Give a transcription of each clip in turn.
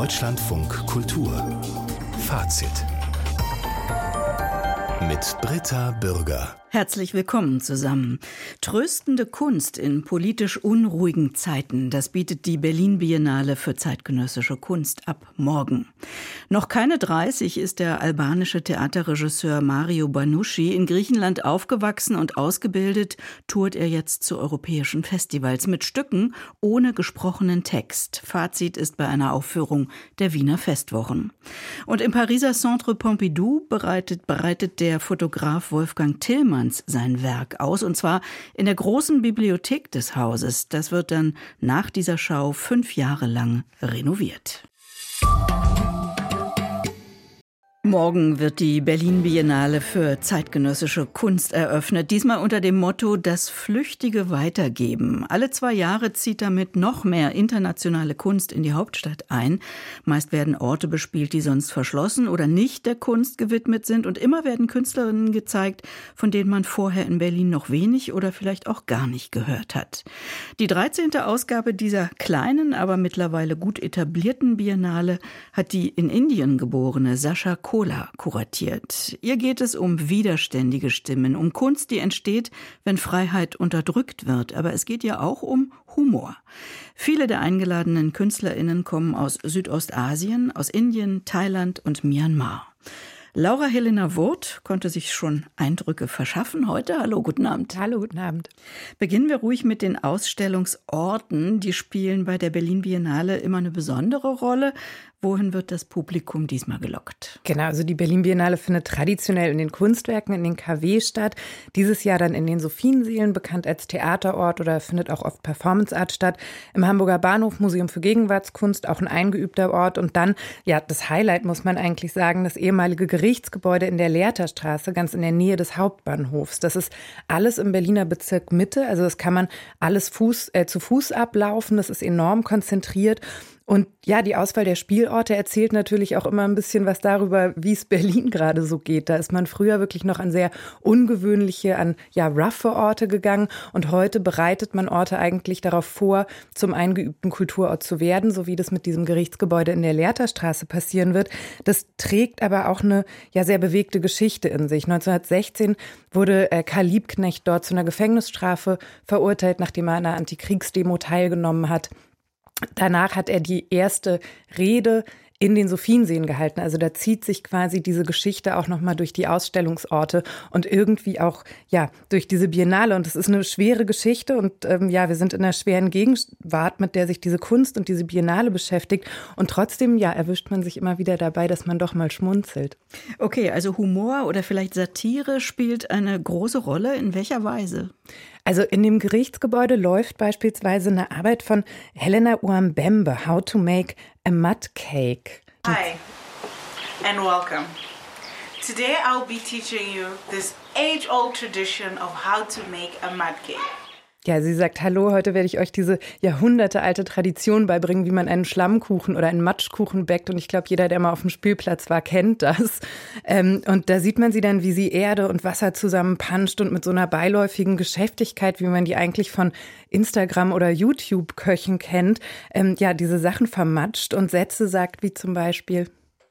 Deutschlandfunk Kultur Fazit mit Britta Bürger. Herzlich willkommen zusammen. Tröstende Kunst in politisch unruhigen Zeiten, das bietet die Berlin Biennale für zeitgenössische Kunst ab morgen. Noch keine 30 ist der albanische Theaterregisseur Mario Banuschi in Griechenland aufgewachsen und ausgebildet, tourt er jetzt zu europäischen Festivals mit Stücken ohne gesprochenen Text. Fazit ist bei einer Aufführung der Wiener Festwochen. Und im Pariser Centre Pompidou bereitet der Fotograf Wolfgang Tillmann sein Werk aus, und zwar in der großen Bibliothek des Hauses. Das wird dann nach dieser Schau 5 Jahre lang renoviert. Morgen wird die Berlin Biennale für zeitgenössische Kunst eröffnet. Diesmal unter dem Motto Das flüchtige Weitergeben. Alle 2 Jahre zieht damit noch mehr internationale Kunst in die Hauptstadt ein. Meist werden Orte bespielt, die sonst verschlossen oder nicht der Kunst gewidmet sind. Und immer werden Künstlerinnen gezeigt, von denen man vorher in Berlin noch wenig oder vielleicht auch gar nicht gehört hat. Die 13. Ausgabe dieser kleinen, aber mittlerweile gut etablierten Biennale hat die in Indien geborene Sascha Kola kuratiert. Ihr geht es um widerständige Stimmen, um Kunst, die entsteht, wenn Freiheit unterdrückt wird. Aber es geht ja auch um Humor. Viele der eingeladenen KünstlerInnen kommen aus Südostasien, aus Indien, Thailand und Myanmar. Laura Helena Wurth konnte sich schon Eindrücke verschaffen heute. Hallo, guten Abend. Hallo, guten Abend. Beginnen wir ruhig mit den Ausstellungsorten. Die spielen bei der Berlin Biennale immer eine besondere Rolle. Wohin wird das Publikum diesmal gelockt? Genau, also die Berlin Biennale findet traditionell in den Kunstwerken, in den KW statt. Dieses Jahr dann in den Sophiensälen, bekannt als Theaterort, oder findet auch oft Performance Art statt. Im Hamburger Bahnhof Museum für Gegenwartskunst, auch ein eingeübter Ort. Und dann, ja, das Highlight muss man eigentlich sagen, das ehemalige Gerichtsgebäude in der Lehrterstraße, ganz in der Nähe des Hauptbahnhofs. Das ist alles im Berliner Bezirk Mitte. Also das kann man alles zu Fuß ablaufen. Das ist enorm konzentriert. Und ja, die Auswahl der Spielorte erzählt natürlich auch immer ein bisschen was darüber, wie es Berlin gerade so geht. Da ist man früher wirklich noch an sehr ungewöhnliche, roughe Orte gegangen. Und heute bereitet man Orte eigentlich darauf vor, zum eingeübten Kulturort zu werden, so wie das mit diesem Gerichtsgebäude in der Lehrterstraße passieren wird. Das trägt aber auch eine sehr bewegte Geschichte in sich. 1916 wurde Karl Liebknecht dort zu einer Gefängnisstrafe verurteilt, nachdem er an einer Antikriegsdemo teilgenommen hat. Danach hat er die erste Rede in den Sophiensälen gehalten. Also da zieht sich quasi diese Geschichte auch nochmal durch die Ausstellungsorte und irgendwie auch durch diese Biennale. Und es ist eine schwere Geschichte und wir sind in einer schweren Gegenwart, mit der sich diese Kunst und diese Biennale beschäftigt. Und trotzdem erwischt man sich immer wieder dabei, dass man doch mal schmunzelt. Okay, also Humor oder vielleicht Satire spielt eine große Rolle. In welcher Weise? Also in dem Gerichtsgebäude läuft beispielsweise eine Arbeit von Helena Uambembe, How to Make a Mud Cake. Hi and welcome. Today I'll be teaching you this age-old tradition of how to make a mud cake. Ja, sie sagt, hallo, heute werde ich euch diese jahrhundertealte Tradition beibringen, wie man einen Schlammkuchen oder einen Matschkuchen backt. Und ich glaube, jeder, der mal auf dem Spielplatz war, kennt das. Und da sieht man sie dann, wie sie Erde und Wasser zusammenpanscht und mit so einer beiläufigen Geschäftigkeit, wie man die eigentlich von Instagram- oder YouTube-Köchen kennt, diese Sachen vermatscht und Sätze sagt, wie zum Beispiel: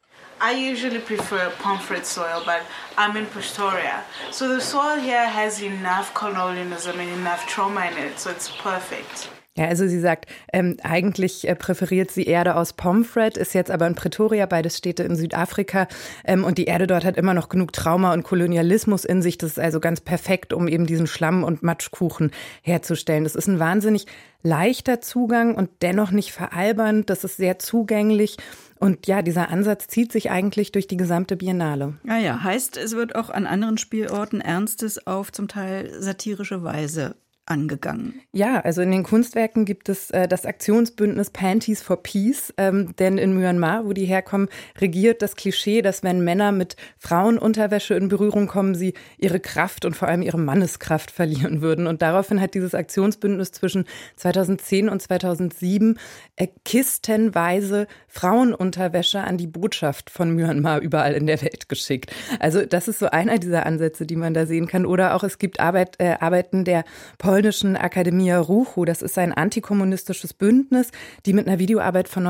I usually prefer pomfret soil, but I'm in Pretoria. So the soil here has enough colonialism and enough trauma in it, so it's perfect. Ja, also sie sagt, eigentlich präferiert sie Erde aus Pomfret, ist jetzt aber in Pretoria, beides Städte in Südafrika. Und die Erde dort hat immer noch genug Trauma und Kolonialismus in sich. Das ist also ganz perfekt, um eben diesen Schlamm- und Matschkuchen herzustellen. Das ist ein wahnsinnig leichter Zugang und dennoch nicht veralbernd. Das ist sehr zugänglich. Und ja, dieser Ansatz zieht sich eigentlich durch die gesamte Biennale. Ja, heißt, es wird auch an anderen Spielorten Ernstes auf zum Teil satirische Weise angegangen. Ja, also in den Kunstwerken gibt es das Aktionsbündnis Panties for Peace, denn in Myanmar, wo die herkommen, regiert das Klischee, dass wenn Männer mit Frauenunterwäsche in Berührung kommen, sie ihre Kraft und vor allem ihre Manneskraft verlieren würden. Und daraufhin hat dieses Aktionsbündnis zwischen 2010 und 2007 kistenweise Frauenunterwäsche an die Botschaft von Myanmar überall in der Welt geschickt. Also das ist so einer dieser Ansätze, die man da sehen kann. Oder auch es gibt Arbeiten der polnischen polnischen Akademia Ruchu. Das ist ein antikommunistisches Bündnis, die mit einer Videoarbeit von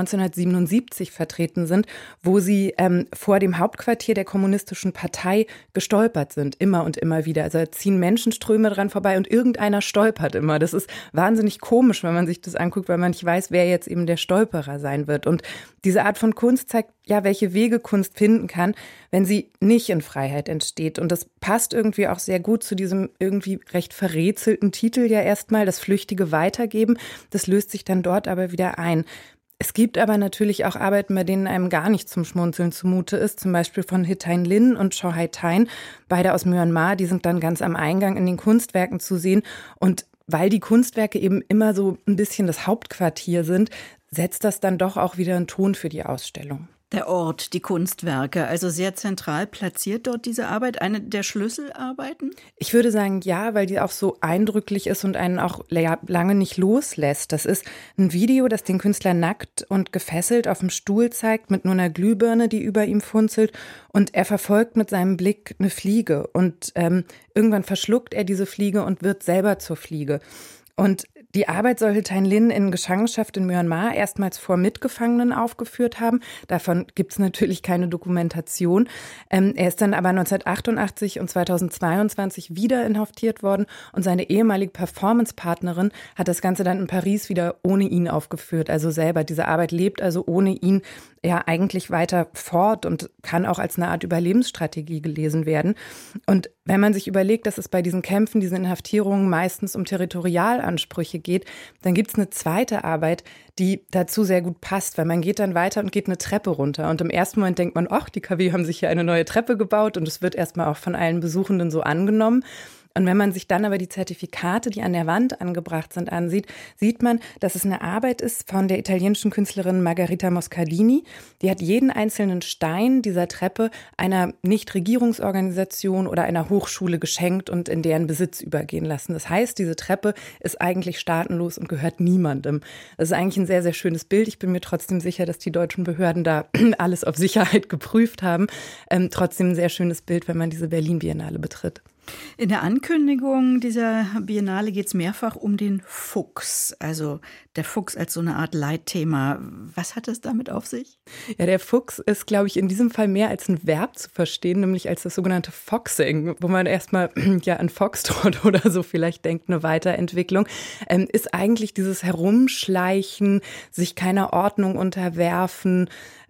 1977 vertreten sind, wo sie vor dem Hauptquartier der kommunistischen Partei gestolpert sind, immer und immer wieder. Also da ziehen Menschenströme dran vorbei und irgendeiner stolpert immer. Das ist wahnsinnig komisch, wenn man sich das anguckt, weil man nicht weiß, wer jetzt eben der Stolperer sein wird. Und diese Art von Kunst zeigt ja, welche Wege Kunst finden kann, wenn sie nicht in Freiheit entsteht. Und das passt irgendwie auch sehr gut zu diesem irgendwie recht verrätselten Titel ja erstmal, das flüchtige Weitergeben. Das löst sich dann dort aber wieder ein. Es gibt aber natürlich auch Arbeiten, bei denen einem gar nicht zum Schmunzeln zumute ist, zum Beispiel von Hit Thein Lin und Cho Hai Thein, beide aus Myanmar, die sind dann ganz am Eingang in den Kunstwerken zu sehen. Und weil die Kunstwerke eben immer so ein bisschen das Hauptquartier sind, setzt das dann doch auch wieder einen Ton für die Ausstellung. Der Ort, die Kunstwerke, also sehr zentral platziert dort diese Arbeit, eine der Schlüsselarbeiten? Ich würde sagen, ja, weil die auch so eindrücklich ist und einen auch lange nicht loslässt. Das ist ein Video, das den Künstler nackt und gefesselt auf dem Stuhl zeigt, mit nur einer Glühbirne, die über ihm funzelt. Und er verfolgt mit seinem Blick eine Fliege. Und irgendwann verschluckt er diese Fliege und wird selber zur Fliege. Und die Arbeit soll Hit Thein Lin in Gefangenschaft in Myanmar erstmals vor Mitgefangenen aufgeführt haben. Davon gibt es natürlich keine Dokumentation. Er ist dann aber 1988 und 2022 wieder inhaftiert worden und seine ehemalige Performancepartnerin hat das Ganze dann in Paris wieder ohne ihn aufgeführt. Also selber, diese Arbeit lebt also ohne ihn ja eigentlich weiter fort und kann auch als eine Art Überlebensstrategie gelesen werden. Und wenn man sich überlegt, dass es bei diesen Kämpfen, diesen Inhaftierungen meistens um Territorialansprüche geht, dann gibt es eine zweite Arbeit, die dazu sehr gut passt, weil man geht dann weiter und geht eine Treppe runter. Und im ersten Moment denkt man, ach, die KW haben sich hier eine neue Treppe gebaut und es wird erstmal auch von allen Besuchenden so angenommen. Und wenn man sich dann aber die Zertifikate, die an der Wand angebracht sind, ansieht, sieht man, dass es eine Arbeit ist von der italienischen Künstlerin Margherita Moscardini. Die hat jeden einzelnen Stein dieser Treppe einer Nichtregierungsorganisation oder einer Hochschule geschenkt und in deren Besitz übergehen lassen. Das heißt, diese Treppe ist eigentlich staatenlos und gehört niemandem. Das ist eigentlich ein sehr, sehr schönes Bild. Ich bin mir trotzdem sicher, dass die deutschen Behörden da alles auf Sicherheit geprüft haben. Trotzdem ein sehr schönes Bild, wenn man diese Berlin-Biennale betritt. In der Ankündigung dieser Biennale geht es mehrfach um den Fuchs, also der Fuchs als so eine Art Leitthema. Was hat es damit auf sich? Ja, der Fuchs ist, glaube ich, in diesem Fall mehr als ein Verb zu verstehen, nämlich als das sogenannte Foxing, wo man erstmal ja an Foxtrot oder so vielleicht denkt, eine Weiterentwicklung, ist eigentlich dieses Herumschleichen, sich keiner Ordnung unterwerfen,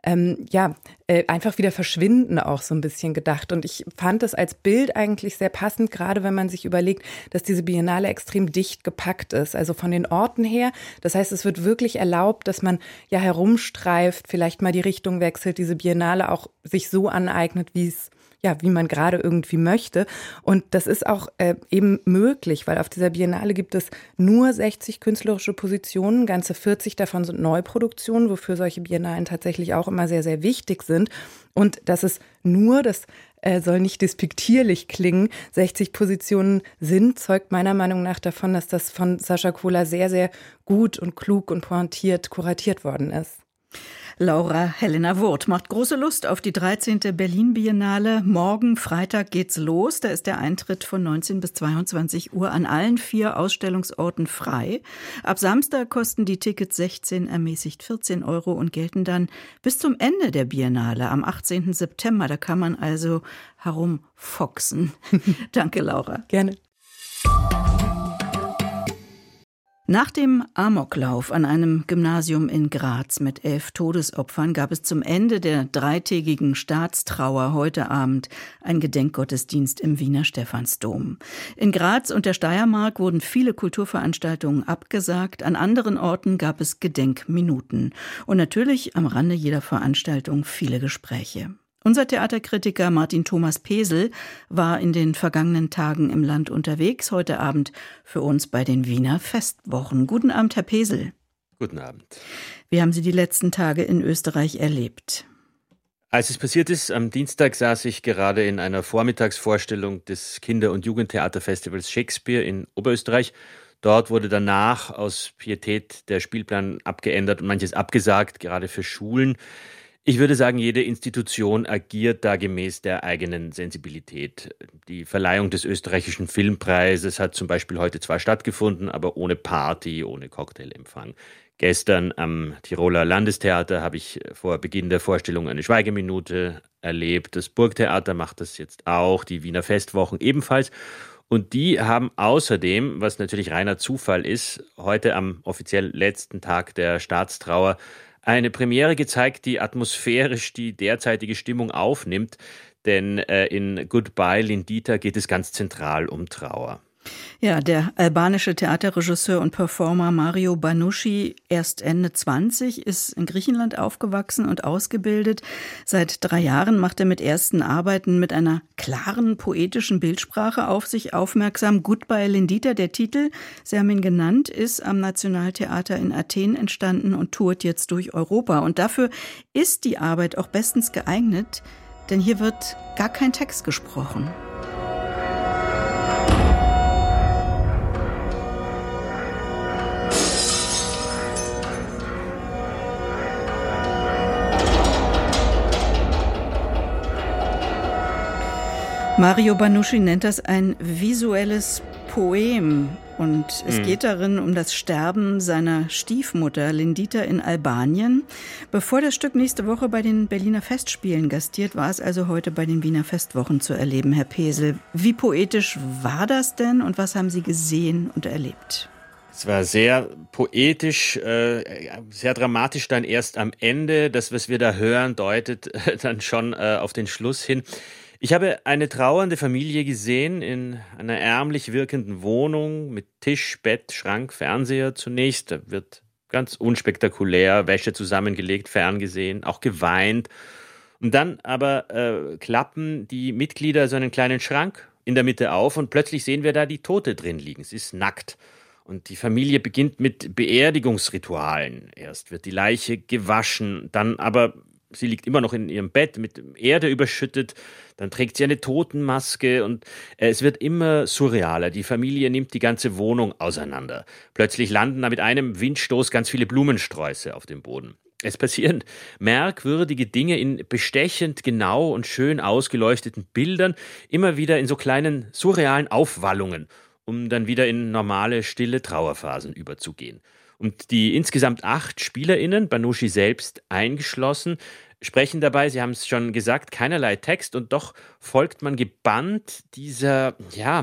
einfach wieder verschwinden auch so ein bisschen gedacht. Und ich fand das als Bild eigentlich sehr passend, gerade wenn man sich überlegt, dass diese Biennale extrem dicht gepackt ist. Also von den Orten her. Das heißt, es wird wirklich erlaubt, dass man ja herumstreift, vielleicht mal die Richtung wechselt, diese Biennale auch sich so aneignet, wie man gerade irgendwie möchte. Und das ist auch eben möglich, weil auf dieser Biennale gibt es nur 60 künstlerische Positionen, ganze 40 davon sind Neuproduktionen, wofür solche Biennalen tatsächlich auch immer sehr, sehr wichtig sind. Und das ist nur, das soll nicht despektierlich klingen, 60 Positionen sind, zeugt meiner Meinung nach davon, dass das von Sascha Kohler sehr, sehr gut und klug und pointiert kuratiert worden ist. Laura Helena Wurth macht große Lust auf die 13. Berlin-Biennale. Morgen, Freitag, geht's los. Da ist der Eintritt von 19 bis 22 Uhr an allen 4 Ausstellungsorten frei. Ab Samstag kosten die Tickets 16, ermäßigt 14 € und gelten dann bis zum Ende der Biennale am 18. September. Da kann man also herumfoxen. Danke, Laura. Gerne. Nach dem Amoklauf an einem Gymnasium in Graz mit 11 Todesopfern gab es zum Ende der 3-tägigen Staatstrauer heute Abend einen Gedenkgottesdienst im Wiener Stephansdom. In Graz und der Steiermark wurden viele Kulturveranstaltungen abgesagt, an anderen Orten gab es Gedenkminuten und natürlich am Rande jeder Veranstaltung viele Gespräche. Unser Theaterkritiker Martin Thomas Pesel war in den vergangenen Tagen im Land unterwegs, heute Abend für uns bei den Wiener Festwochen. Guten Abend, Herr Pesel. Guten Abend. Wie haben Sie die letzten Tage in Österreich erlebt? Als es passiert ist, am Dienstag saß ich gerade in einer Vormittagsvorstellung des Kinder- und Jugendtheaterfestivals Shakespeare in Oberösterreich. Dort wurde danach aus Pietät der Spielplan abgeändert und manches abgesagt, gerade für Schulen. Ich würde sagen, jede Institution agiert da gemäß der eigenen Sensibilität. Die Verleihung des österreichischen Filmpreises hat zum Beispiel heute zwar stattgefunden, aber ohne Party, ohne Cocktailempfang. Gestern am Tiroler Landestheater habe ich vor Beginn der Vorstellung eine Schweigeminute erlebt. Das Burgtheater macht das jetzt auch, die Wiener Festwochen ebenfalls. Und die haben außerdem, was natürlich reiner Zufall ist, heute am offiziell letzten Tag der Staatstrauer eine Premiere gezeigt, die atmosphärisch die derzeitige Stimmung aufnimmt. Denn in Goodbye Lindita geht es ganz zentral um Trauer. Ja, der albanische Theaterregisseur und Performer Mario Banuschi, erst Ende 20, ist in Griechenland aufgewachsen und ausgebildet. Seit 3 Jahren macht er mit ersten Arbeiten mit einer klaren, poetischen Bildsprache auf sich aufmerksam. Goodbye Lindita, der Titel, Sie haben ihn genannt, ist am Nationaltheater in Athen entstanden und tourt jetzt durch Europa. Und dafür ist die Arbeit auch bestens geeignet, denn hier wird gar kein Text gesprochen. Mario Banuschi nennt das ein visuelles Poem und es geht darin um das Sterben seiner Stiefmutter Lindita in Albanien. Bevor das Stück nächste Woche bei den Berliner Festspielen gastiert, war es also heute bei den Wiener Festwochen zu erleben, Herr Pesel. Wie poetisch war das denn und was haben Sie gesehen und erlebt? Es war sehr poetisch, sehr dramatisch dann erst am Ende. Das, was wir da hören, deutet dann schon auf den Schluss hin. Ich habe eine trauernde Familie gesehen in einer ärmlich wirkenden Wohnung mit Tisch, Bett, Schrank, Fernseher zunächst. Da wird ganz unspektakulär Wäsche zusammengelegt, ferngesehen, auch geweint. Und dann aber klappen die Mitglieder so einen kleinen Schrank in der Mitte auf und plötzlich sehen wir da die Tote drin liegen. Sie ist nackt. Und die Familie beginnt mit Beerdigungsritualen. Erst wird die Leiche gewaschen, dann aber... Sie liegt immer noch in ihrem Bett, mit Erde überschüttet. Dann trägt sie eine Totenmaske und es wird immer surrealer. Die Familie nimmt die ganze Wohnung auseinander. Plötzlich landen da mit einem Windstoß ganz viele Blumensträuße auf dem Boden. Es passieren merkwürdige Dinge in bestechend genau und schön ausgeleuchteten Bildern, immer wieder in so kleinen surrealen Aufwallungen, um dann wieder in normale, stille Trauerphasen überzugehen. Und die insgesamt 8 SpielerInnen, Banuschi selbst eingeschlossen, sprechen dabei, Sie haben es schon gesagt, keinerlei Text und doch folgt man gebannt dieser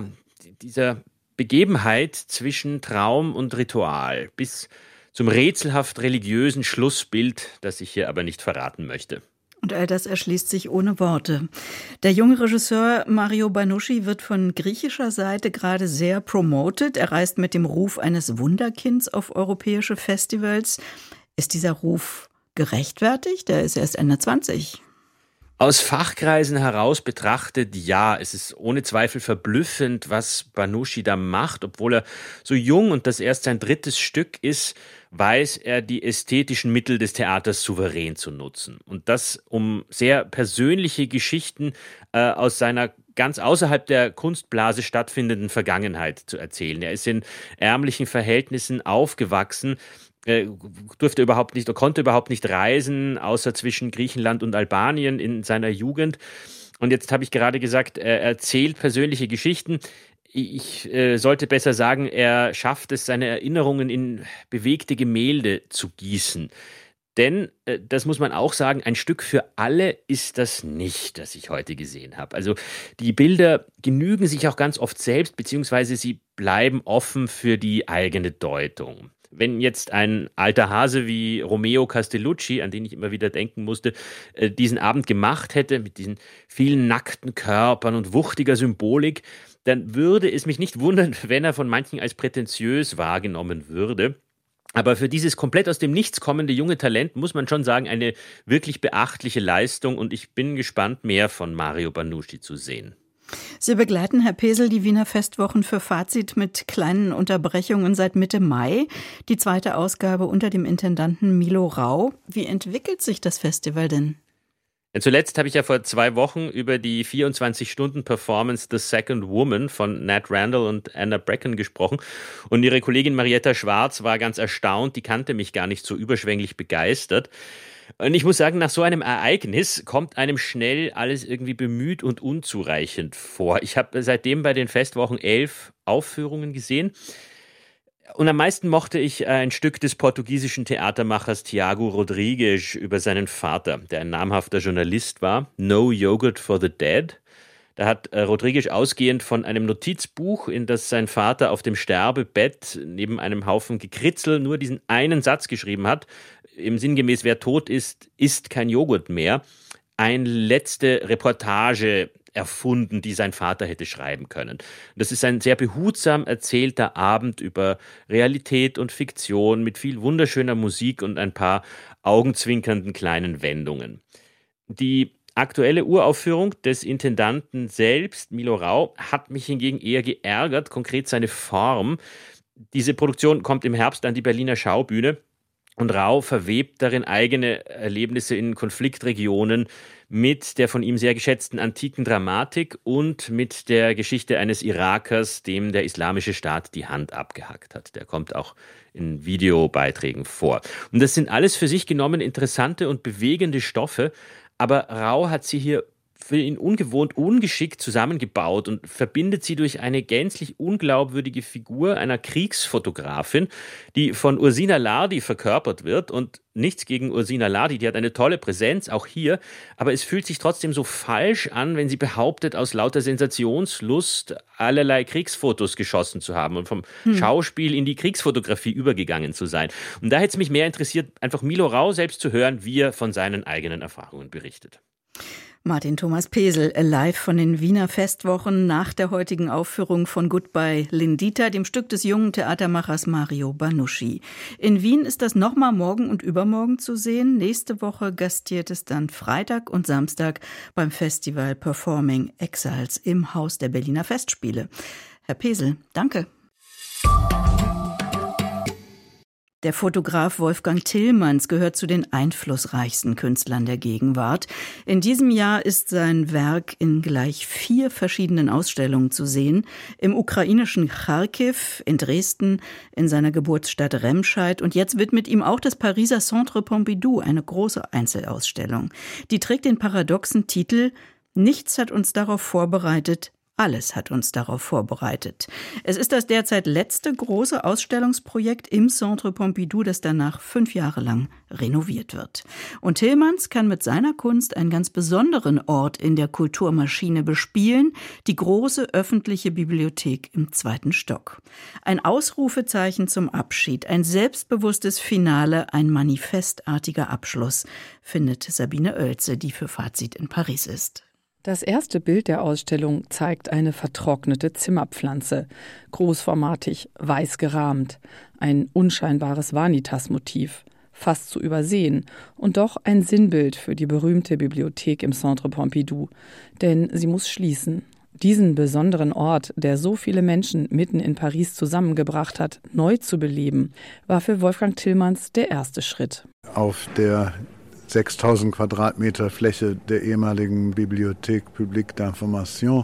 Begebenheit zwischen Traum und Ritual bis zum rätselhaft religiösen Schlussbild, das ich hier aber nicht verraten möchte. Und all das erschließt sich ohne Worte. Der junge Regisseur Mario Banuschi wird von griechischer Seite gerade sehr promoted. Er reist mit dem Ruf eines Wunderkinds auf europäische Festivals. Ist dieser Ruf gerechtfertigt? Er ist erst Ende 20. Aus Fachkreisen heraus betrachtet, ja, es ist ohne Zweifel verblüffend, was Banuschi da macht. Obwohl er so jung und das erst sein 3. Stück ist, weiß er die ästhetischen Mittel des Theaters souverän zu nutzen. Und das, um sehr persönliche Geschichten aus seiner ganz außerhalb der Kunstblase stattfindenden Vergangenheit zu erzählen. Er ist in ärmlichen Verhältnissen aufgewachsen, konnte überhaupt nicht reisen, außer zwischen Griechenland und Albanien in seiner Jugend. Und jetzt habe ich gerade gesagt, er erzählt persönliche Geschichten. Ich sollte besser sagen, er schafft es, seine Erinnerungen in bewegte Gemälde zu gießen. Denn, das muss man auch sagen, ein Stück für alle ist das nicht, das ich heute gesehen habe. Also die Bilder genügen sich auch ganz oft selbst, beziehungsweise sie bleiben offen für die eigene Deutung. Wenn jetzt ein alter Hase wie Romeo Castellucci, an den ich immer wieder denken musste, diesen Abend gemacht hätte, mit diesen vielen nackten Körpern und wuchtiger Symbolik, dann würde es mich nicht wundern, wenn er von manchen als prätentiös wahrgenommen würde. Aber für dieses komplett aus dem Nichts kommende junge Talent muss man schon sagen, eine wirklich beachtliche Leistung. Und ich bin gespannt, mehr von Mario Banuschi zu sehen. Sie begleiten, Herr Pesel, die Wiener Festwochen für Fazit mit kleinen Unterbrechungen seit Mitte Mai. Die 2. Ausgabe unter dem Intendanten Milo Rau. Wie entwickelt sich das Festival denn? Zuletzt habe ich ja vor 2 Wochen über die 24-Stunden-Performance The Second Woman von Nat Randall und Anna Bracken gesprochen. Und ihre Kollegin Marietta Schwarz war ganz erstaunt, die kannte mich gar nicht so überschwänglich begeistert. Und ich muss sagen, nach so einem Ereignis kommt einem schnell alles irgendwie bemüht und unzureichend vor. Ich habe seitdem bei den Festwochen 11 Aufführungen gesehen. Und am meisten mochte ich ein Stück des portugiesischen Theatermachers Tiago Rodrigues über seinen Vater, der ein namhafter Journalist war, No Yogurt for the Dead. Da hat Rodrigues ausgehend von einem Notizbuch, in das sein Vater auf dem Sterbebett neben einem Haufen Gekritzel nur diesen einen Satz geschrieben hat, im sinngemäß, wer tot ist, isst kein Joghurt mehr, eine letzte Reportage erfunden, die sein Vater hätte schreiben können. Das ist ein sehr behutsam erzählter Abend über Realität und Fiktion mit viel wunderschöner Musik und ein paar augenzwinkernden kleinen Wendungen. Die aktuelle Uraufführung des Intendanten selbst, Milo Rau, hat mich hingegen eher geärgert, konkret seine Form. Diese Produktion kommt im Herbst an die Berliner Schaubühne und Rau verwebt darin eigene Erlebnisse in Konfliktregionen mit der von ihm sehr geschätzten antiken Dramatik und mit der Geschichte eines Irakers, dem der Islamische Staat die Hand abgehackt hat. Der kommt auch in Videobeiträgen vor. Und das sind alles für sich genommen interessante und bewegende Stoffe, aber Rau hat sie hier für ihn ungewohnt ungeschickt zusammengebaut und verbindet sie durch eine gänzlich unglaubwürdige Figur einer Kriegsfotografin, die von Ursina Lardi verkörpert wird. Und nichts gegen Ursina Lardi, die hat eine tolle Präsenz, auch hier, aber es fühlt sich trotzdem so falsch an, wenn sie behauptet, aus lauter Sensationslust allerlei Kriegsfotos geschossen zu haben und vom Schauspiel in die Kriegsfotografie übergegangen zu sein. Und da hätte es mich mehr interessiert, einfach Milo Rau selbst zu hören, wie er von seinen eigenen Erfahrungen berichtet. Martin Thomas Pesel, live von den Wiener Festwochen nach der heutigen Aufführung von Goodbye Lindita, dem Stück des jungen Theatermachers Mario Banuschi. In Wien ist das nochmal morgen und übermorgen zu sehen. Nächste Woche gastiert es dann Freitag und Samstag beim Festival Performing Exiles im Haus der Berliner Festspiele. Herr Pesel, danke. Der Fotograf Wolfgang Tillmans gehört zu den einflussreichsten Künstlern der Gegenwart. In diesem Jahr ist sein Werk in gleich 4 verschiedenen Ausstellungen zu sehen. Im ukrainischen Charkiw, in Dresden, in seiner Geburtsstadt Remscheid und jetzt widmet ihm auch das Pariser Centre Pompidou eine große Einzelausstellung. Die trägt den paradoxen Titel »Nichts hat uns darauf vorbereitet, alles hat uns darauf vorbereitet«. Es ist das derzeit letzte große Ausstellungsprojekt im Centre Pompidou, das danach 5 Jahre lang renoviert wird. Und Tillmans kann mit seiner Kunst einen ganz besonderen Ort in der Kulturmaschine bespielen, die große öffentliche Bibliothek im 2. Stock. Ein Ausrufezeichen zum Abschied, ein selbstbewusstes Finale, ein manifestartiger Abschluss, findet Sabine Oelze, die für Fazit in Paris ist. Das erste Bild der Ausstellung zeigt eine vertrocknete Zimmerpflanze, großformatig, weiß gerahmt, ein unscheinbares Vanitas-Motiv, fast zu übersehen und doch ein Sinnbild für die berühmte Bibliothek im Centre Pompidou, denn sie muss schließen. Diesen besonderen Ort, der so viele Menschen mitten in Paris zusammengebracht hat, neu zu beleben, war für Wolfgang Tillmans der erste Schritt. Auf der 6000 Quadratmeter Fläche der ehemaligen Bibliothèque Publique d'Information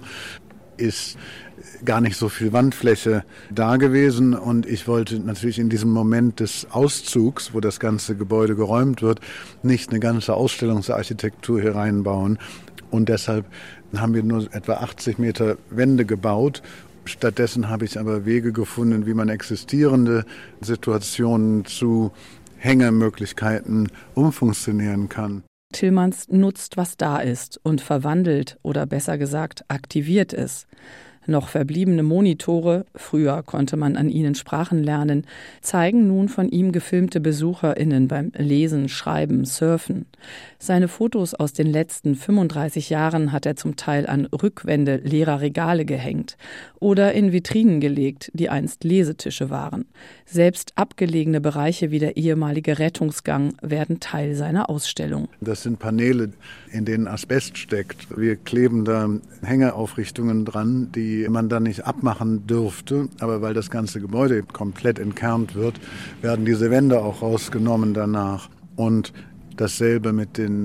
ist gar nicht so viel Wandfläche da gewesen und ich wollte natürlich in diesem Moment des Auszugs, wo das ganze Gebäude geräumt wird, nicht eine ganze Ausstellungsarchitektur hier reinbauen und deshalb haben wir nur etwa 80 Meter Wände gebaut. Stattdessen habe ich aber Wege gefunden, wie man existierende Situationen zu Hängemöglichkeiten umfunktionieren kann. Tillmans nutzt, was da ist und verwandelt oder besser gesagt aktiviert es. Noch verbliebene Monitore, früher konnte man an ihnen Sprachen lernen, zeigen nun von ihm gefilmte BesucherInnen beim Lesen, Schreiben, Surfen. Seine Fotos aus den letzten 35 Jahren hat er zum Teil an Rückwände leerer Regale gehängt oder in Vitrinen gelegt, die einst Lesetische waren. Selbst abgelegene Bereiche wie der ehemalige Rettungsgang werden Teil seiner Ausstellung. Das sind Paneele, in denen Asbest steckt. Wir kleben da Hängeaufrichtungen dran, die man dann nicht abmachen dürfte. Aber weil das ganze Gebäude komplett entkernt wird, werden diese Wände auch rausgenommen danach. Und dasselbe mit den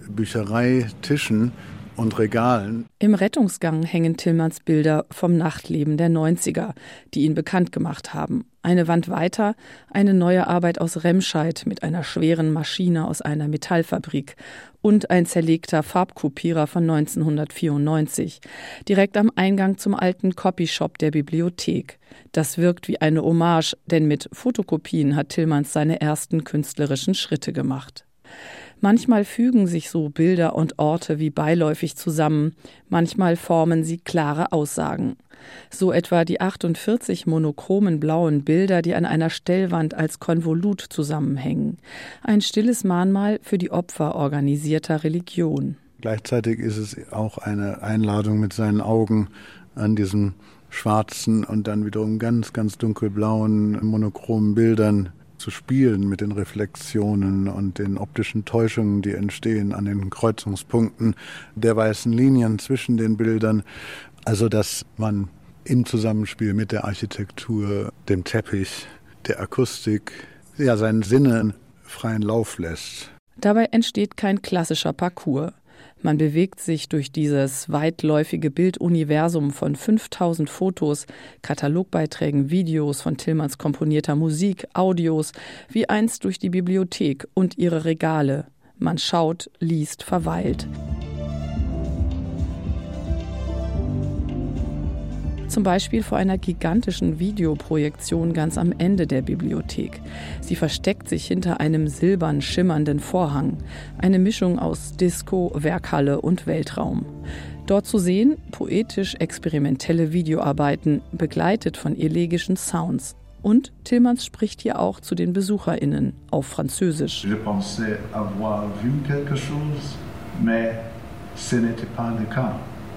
Büchereitischen und Regalen. Im Rettungsgang hängen Tillmanns Bilder vom Nachtleben der 90er, die ihn bekannt gemacht haben. Eine Wand weiter, eine neue Arbeit aus Remscheid mit einer schweren Maschine aus einer Metallfabrik und ein zerlegter Farbkopierer von 1994, direkt am Eingang zum alten Copyshop der Bibliothek. Das wirkt wie eine Hommage, denn mit Fotokopien hat Tillmanns seine ersten künstlerischen Schritte gemacht. Manchmal fügen sich so Bilder und Orte wie beiläufig zusammen, manchmal formen sie klare Aussagen. So etwa die 48 monochromen blauen Bilder, die an einer Stellwand als Konvolut zusammenhängen. Ein stilles Mahnmal für die Opfer organisierter Religion. Gleichzeitig ist es auch eine Einladung mit seinen Augen an diesen schwarzen und dann wiederum ganz, ganz dunkelblauen monochromen Bildern zu spielen mit den Reflexionen und den optischen Täuschungen, die entstehen an den Kreuzungspunkten der weißen Linien zwischen den Bildern. Also dass man im Zusammenspiel mit der Architektur, dem Teppich, der Akustik, seinen Sinnen freien Lauf lässt. Dabei entsteht kein klassischer Parcours. Man bewegt sich durch dieses weitläufige Bilduniversum von 5000 Fotos, Katalogbeiträgen, Videos von Tillmanns komponierter Musik, Audios, wie einst durch die Bibliothek und ihre Regale. Man schaut, liest, verweilt. Zum Beispiel vor einer gigantischen Videoprojektion ganz am Ende der Bibliothek. Sie versteckt sich hinter einem silbern schimmernden Vorhang. Eine Mischung aus Disco, Werkhalle und Weltraum. Dort zu sehen, poetisch-experimentelle Videoarbeiten, begleitet von elegischen Sounds. Und Tillmanns spricht hier auch zu den BesucherInnen auf Französisch. Je pensais avoir vu quelque chose, mais ce n'était pas le cas.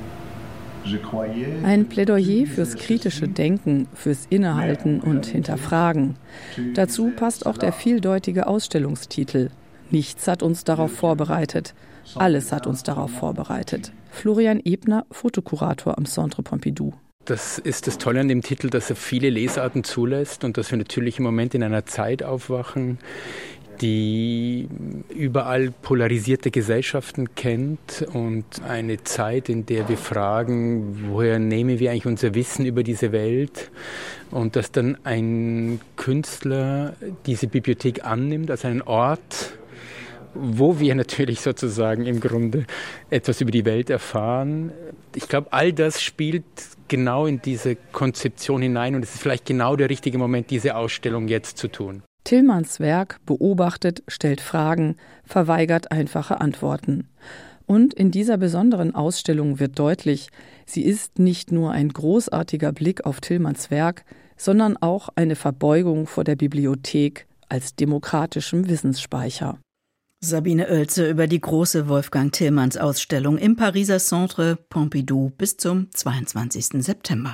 Ein Plädoyer fürs kritische Denken, fürs Innehalten und Hinterfragen. Dazu passt auch der vieldeutige Ausstellungstitel. Nichts hat uns darauf vorbereitet. Alles hat uns darauf vorbereitet. Florian Ebner, Fotokurator am Centre Pompidou. Das ist das Tolle an dem Titel, dass er viele Lesarten zulässt und dass wir natürlich im Moment in einer Zeit aufwachen, die überall polarisierte Gesellschaften kennt und eine Zeit, in der wir fragen, woher nehmen wir eigentlich unser Wissen über diese Welt, und dass dann ein Künstler diese Bibliothek annimmt als einen Ort, wo wir natürlich sozusagen im Grunde etwas über die Welt erfahren. Ich glaube, all das spielt genau in diese Konzeption hinein und es ist vielleicht genau der richtige Moment, diese Ausstellung jetzt zu tun. Tillmanns Werk beobachtet, stellt Fragen, verweigert einfache Antworten. Und in dieser besonderen Ausstellung wird deutlich, sie ist nicht nur ein großartiger Blick auf Tillmanns Werk, sondern auch eine Verbeugung vor der Bibliothek als demokratischem Wissensspeicher. Sabine Oelze über die große Wolfgang Tillmanns Ausstellung im Pariser Centre Pompidou bis zum 22. September.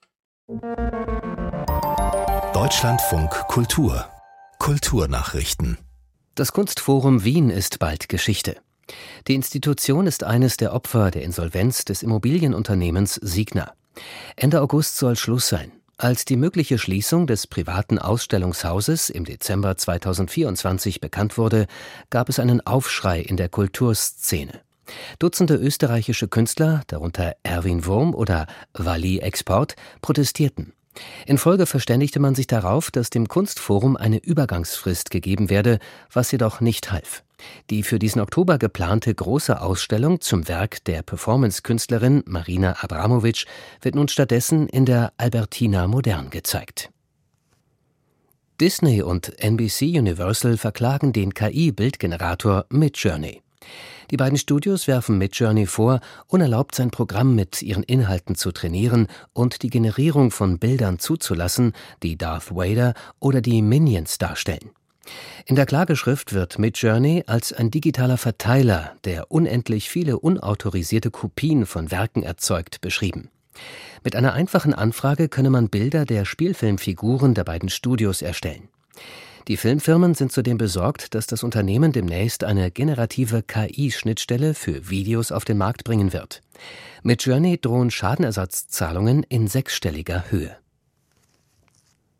Deutschlandfunk Kultur. Kulturnachrichten. Das Kunstforum Wien ist bald Geschichte. Die Institution ist eines der Opfer der Insolvenz des Immobilienunternehmens Signa. Ende August soll Schluss sein. Als die mögliche Schließung des privaten Ausstellungshauses im Dezember 2024 bekannt wurde, gab es einen Aufschrei in der Kulturszene. Dutzende österreichische Künstler, darunter Erwin Wurm oder Wally Export, protestierten. In Folge verständigte man sich darauf, dass dem Kunstforum eine Übergangsfrist gegeben werde, was jedoch nicht half. Die für diesen Oktober geplante große Ausstellung zum Werk der Performance-Künstlerin Marina Abramovic wird nun stattdessen in der Albertina Modern gezeigt. Disney und NBC Universal verklagen den KI-Bildgenerator Midjourney. Die beiden Studios werfen Midjourney vor, unerlaubt sein Programm mit ihren Inhalten zu trainieren und die Generierung von Bildern zuzulassen, die Darth Vader oder die Minions darstellen. In der Klageschrift wird Midjourney als ein digitaler Verteiler, der unendlich viele unautorisierte Kopien von Werken erzeugt, beschrieben. Mit einer einfachen Anfrage könne man Bilder der Spielfilmfiguren der beiden Studios erstellen. Die Filmfirmen sind zudem besorgt, dass das Unternehmen demnächst eine generative KI-Schnittstelle für Videos auf den Markt bringen wird. Midjourney drohen Schadenersatzzahlungen in 6-stelliger Höhe.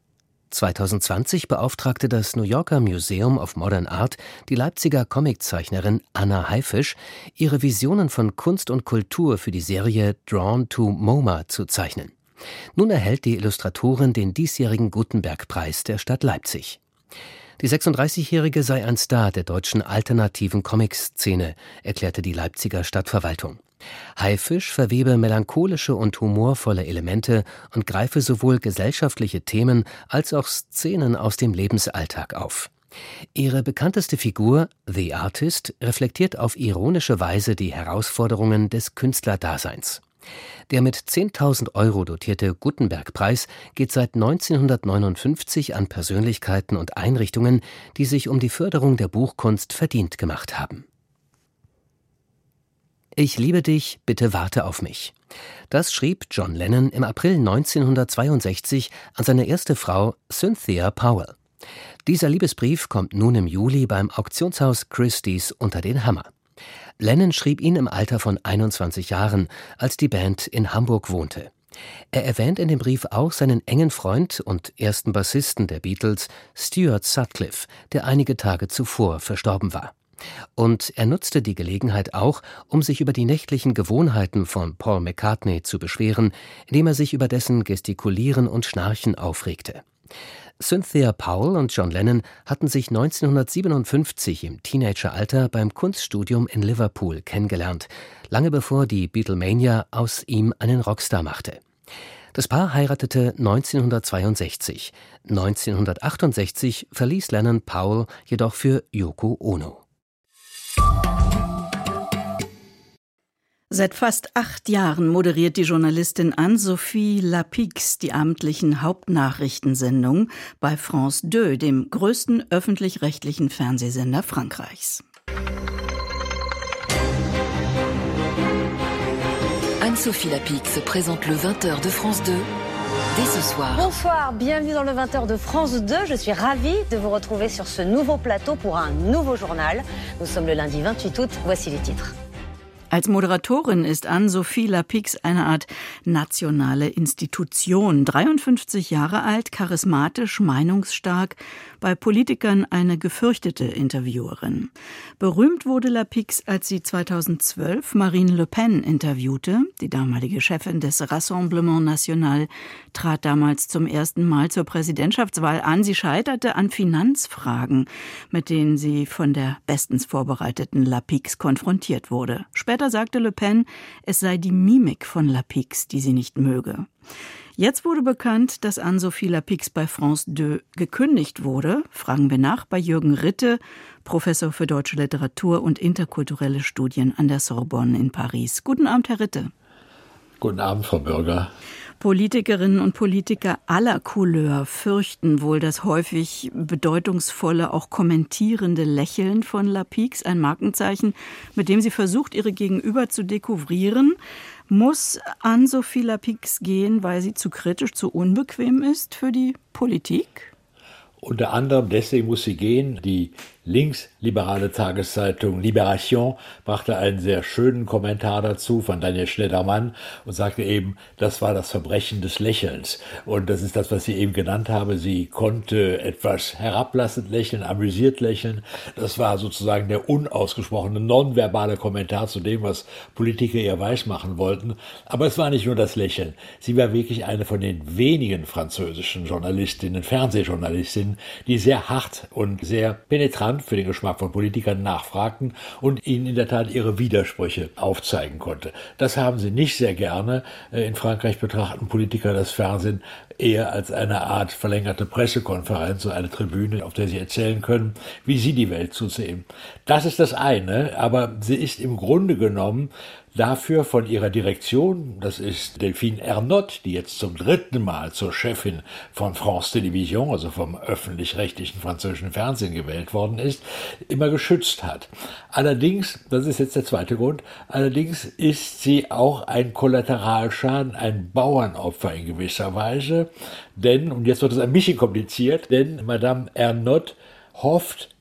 2020 beauftragte das New Yorker Museum of Modern Art die Leipziger Comiczeichnerin Anna Haifisch, ihre Visionen von Kunst und Kultur für die Serie Drawn to MoMA zu zeichnen. Nun erhält die Illustratorin den diesjährigen Gutenberg-Preis der Stadt Leipzig. Die 36-Jährige sei ein Star der deutschen alternativen Comic-Szene, erklärte die Leipziger Stadtverwaltung. Haifisch verwebe melancholische und humorvolle Elemente und greife sowohl gesellschaftliche Themen als auch Szenen aus dem Lebensalltag auf. Ihre bekannteste Figur, The Artist, reflektiert auf ironische Weise die Herausforderungen des Künstlerdaseins. Der mit 10.000 € dotierte Gutenberg-Preis geht seit 1959 an Persönlichkeiten und Einrichtungen, die sich um die Förderung der Buchkunst verdient gemacht haben. »Ich liebe dich, bitte warte auf mich«. Das schrieb John Lennon im April 1962 an seine erste Frau Cynthia Powell. Dieser Liebesbrief kommt nun im Juli beim Auktionshaus Christie's unter den Hammer. Lennon schrieb ihn im Alter von 21 Jahren, als die Band in Hamburg wohnte. Er erwähnt in dem Brief auch seinen engen Freund und ersten Bassisten der Beatles, Stuart Sutcliffe, der einige Tage zuvor verstorben war. Und er nutzte die Gelegenheit auch, um sich über die nächtlichen Gewohnheiten von Paul McCartney zu beschweren, indem er sich über dessen Gestikulieren und Schnarchen aufregte. Cynthia Powell und John Lennon hatten sich 1957 im Teenageralter beim Kunststudium in Liverpool kennengelernt, lange bevor die Beatlemania aus ihm einen Rockstar machte. Das Paar heiratete 1962. 1968 verließ Lennon Powell jedoch für Yoko Ono. Seit fast 8 Jahren moderiert die Journalistin Anne-Sophie Lapix die abendlichen Hauptnachrichtensendungen bei France 2, dem größten öffentlich-rechtlichen Fernsehsender Frankreichs. Anne-Sophie Lapix présente le 20h de France 2 dès ce soir. Bonsoir, bienvenue dans le 20h de France 2. Je suis ravie de vous retrouver sur ce nouveau plateau pour un nouveau journal. Nous sommes le lundi 28 août. Voici les titres. Als Moderatorin ist Anne-Sophie Lapix eine Art nationale Institution. 53 Jahre alt, charismatisch, meinungsstark, bei Politikern eine gefürchtete Interviewerin. Berühmt wurde Lapix, als sie 2012 Marine Le Pen interviewte. Die damalige Chefin des Rassemblement National trat damals zum ersten Mal zur Präsidentschaftswahl an. Sie scheiterte an Finanzfragen, mit denen sie von der bestens vorbereiteten Lapix konfrontiert wurde. Später sagte Le Pen, es sei die Mimik von Lapix, die sie nicht möge. Jetzt wurde bekannt, dass Anne-Sophie Lapix bei France 2 gekündigt wurde. Fragen wir nach bei Jürgen Ritte, Professor für deutsche Literatur und interkulturelle Studien an der Sorbonne in Paris. Guten Abend, Herr Ritte. Guten Abend, Frau Bürger. Politikerinnen und Politiker aller Couleur fürchten wohl das häufig bedeutungsvolle, auch kommentierende Lächeln von Lapix, ein Markenzeichen, mit dem sie versucht, ihre Gegenüber zu dekouvrieren. Muss Anne-Sophie Lapix gehen, weil sie zu kritisch, zu unbequem ist für die Politik? Unter anderem deswegen muss sie gehen. Die linksliberale Tageszeitung Libération brachte einen sehr schönen Kommentar dazu von Daniel Schneidermann und sagte eben, das war das Verbrechen des Lächelns. Und das ist das, was ich eben genannt habe. Sie konnte etwas herablassend lächeln, amüsiert lächeln. Das war sozusagen der unausgesprochene, nonverbale Kommentar zu dem, was Politiker ihr weismachen wollten. Aber es war nicht nur das Lächeln. Sie war wirklich eine von den wenigen französischen Journalistinnen, Fernsehjournalistinnen, die sehr hart und sehr penetrant für den Geschmack von Politikern nachfragten und ihnen in der Tat ihre Widersprüche aufzeigen konnte. Das haben sie nicht sehr gerne. In Frankreich betrachten Politiker das Fernsehen eher als eine Art verlängerte Pressekonferenz, so eine Tribüne, auf der sie erzählen können, wie sie die Welt zusehen. Das ist das eine, aber sie ist im Grunde genommen dafür von ihrer Direktion, das ist Delphine Ernotte, die jetzt zum 3. Mal zur Chefin von France Télévisions, also vom öffentlich-rechtlichen französischen Fernsehen gewählt worden ist, immer geschützt hat. Allerdings, das ist jetzt der zweite Grund, allerdings ist sie auch ein Kollateralschaden, ein Bauernopfer in gewisser Weise, denn, und jetzt wird es ein bisschen kompliziert, denn Madame Ernotte hofft,